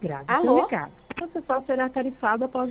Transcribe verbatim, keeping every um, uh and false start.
grave seu Alô? recado. Você só será tarifado após